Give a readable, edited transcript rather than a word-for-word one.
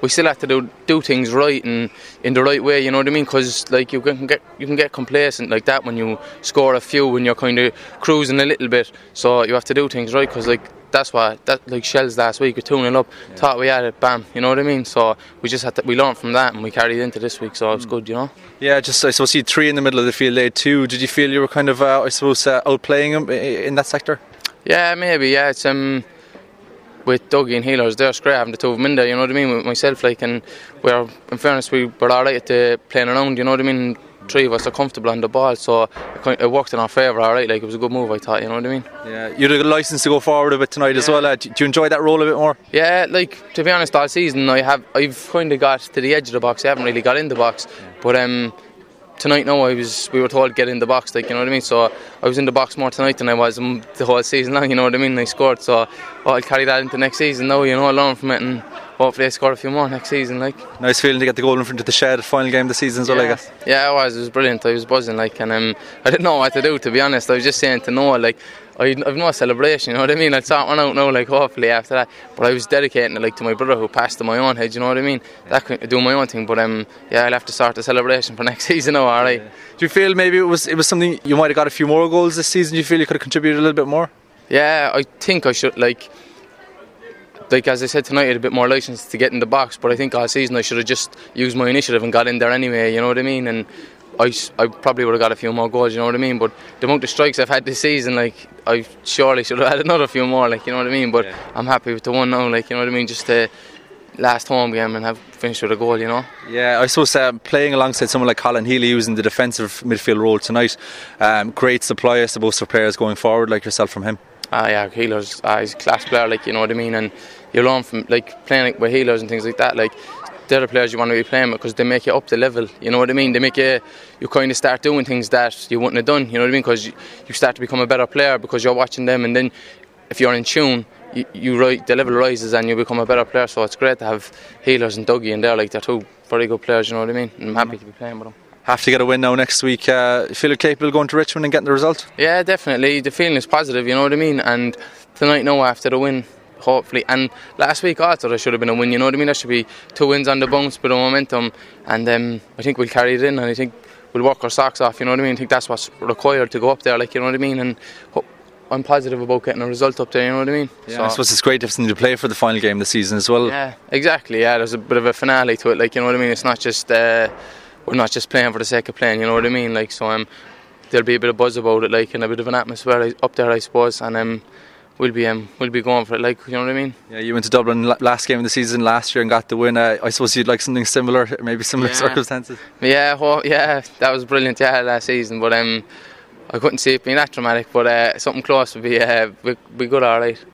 we still have to do things right and in the right way. You know what I mean? Because like you can get complacent like that when you score a few and you're kind of cruising a little bit. So you have to do things right, because like that's like Shells last week, we 2-0 up, thought we had it, bam, you know what I mean? So we just had to, we learned from that and we carried it into this week, so it's good, you know. Yeah, just I suppose you had 3 in the middle of the field, they had 2. Did you feel you were kind of outplaying them in that sector? Yeah, maybe. Yeah, it's with Dougie and Healers, they're great having the 2 of them in there, you know what I mean, with myself, like, and we're, in fairness, we were alright at the playing around, you know what I mean. 3 of us are comfortable on the ball, so it worked in our favour, alright, like it was a good move, I thought, you know what I mean. Yeah, you had a licence to go forward a bit tonight as well. Do you enjoy that role a bit more? Yeah, like, to be honest, all season I've kind of got to the edge of the box. I haven't really got in the box, but tonight now we were told to get in the box, like, you know what I mean, so I was in the box more tonight than I was the whole season long, you know what I mean. I scored, so I'll carry that into next season now, you know, I'll learn from it and hopefully I score a few more next season, like. Nice feeling to get the goal in front of the Shed, final game of the season as well, I guess. Yeah, it was brilliant. I was buzzing, like, and I didn't know what to do, to be honest. I was just saying to Noah, like, I've no celebration, you know what I mean. I'd sort one out now, like, hopefully after that. But I was dedicating it, like, to my brother who passed to my own head, you know what I mean. That could do my own thing, but yeah, I'll have to start the celebration for next season now, alright. Yeah. Do you feel maybe it was something you might have got a few more goals this season? Do you feel you could have contributed a little bit more? Yeah, I think I should, like as I said tonight, I had a bit more licence to get in the box, but I think all season I should have just used my initiative and got in there anyway, you know what I mean. And I probably would have got a few more goals, you know what I mean. But the amount of strikes I've had this season, like, I surely should have had another few more, like, you know what I mean. But yeah, I'm happy with the one now, like, you know what I mean. Just the last home game and have finished with a goal, you know. Yeah, I suppose playing alongside someone like Colin Healy, who's in the defensive midfield role tonight, great supply, I suppose, for players going forward like yourself from him. Yeah, Healers, he's a class player, like, you know what I mean. And you learn from, like, playing with Healers and things like that, like, they're the players you want to be playing with because they make you up the level, you know what I mean. They make you kind of start doing things that you wouldn't have done, you know what I mean, because you start to become a better player because you're watching them, and then if you're in tune, the level rises and you become a better player. So it's great to have Healers and Dougie in there, like, they're 2 very good players, you know what I mean, and I'm happy to be playing with them. Have to get a win now next week. You feel you're capable of going to Richmond and getting the result? Yeah, definitely. The feeling is positive, you know what I mean. And tonight now, after the win, hopefully, and last week also there should have been a win, you know what I mean. There should be 2 wins on the bounce with the momentum, and I think we'll carry it in, and I think we'll work our socks off, you know what I mean. I think that's what's required to go up there, like, you know what I mean. And I'm positive about getting a result up there, you know what I mean. Yeah, so I suppose it's great to have something to play for the final game of the season as well. Yeah, exactly. Yeah, there's a bit of a finale to it, like, you know what I mean. It's not just we're not just playing for the sake of playing, you know what I mean. Like, so there'll be a bit of buzz about it, like, and a bit of an atmosphere up there, I suppose, and we'll be going for it, like, you know what I mean. Yeah, you went to Dublin last game of the season last year and got the win. I suppose you'd like something similar, maybe similar circumstances. Yeah, that was brilliant. Yeah, last season, but I couldn't see it being that dramatic. But something close would be good, alright.